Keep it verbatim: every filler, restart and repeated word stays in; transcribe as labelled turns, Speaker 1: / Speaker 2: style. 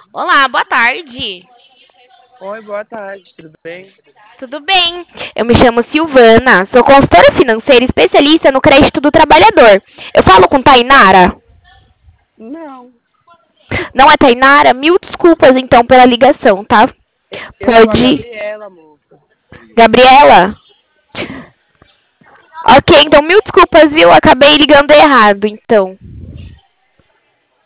Speaker 1: Olá, boa tarde.
Speaker 2: Oi, boa tarde, tudo bem?
Speaker 1: Tudo bem? Eu me chamo Silvana, sou consultora financeira especialista no crédito do trabalhador. Eu falo com Tainara?
Speaker 2: Não,
Speaker 1: Não é Tainara? Mil desculpas então pela ligação, tá?
Speaker 2: eu sou a
Speaker 1: Pode.
Speaker 2: Gabriela, moça.
Speaker 1: Gabriela? Ok, então mil desculpas, viu? Acabei ligando errado, então.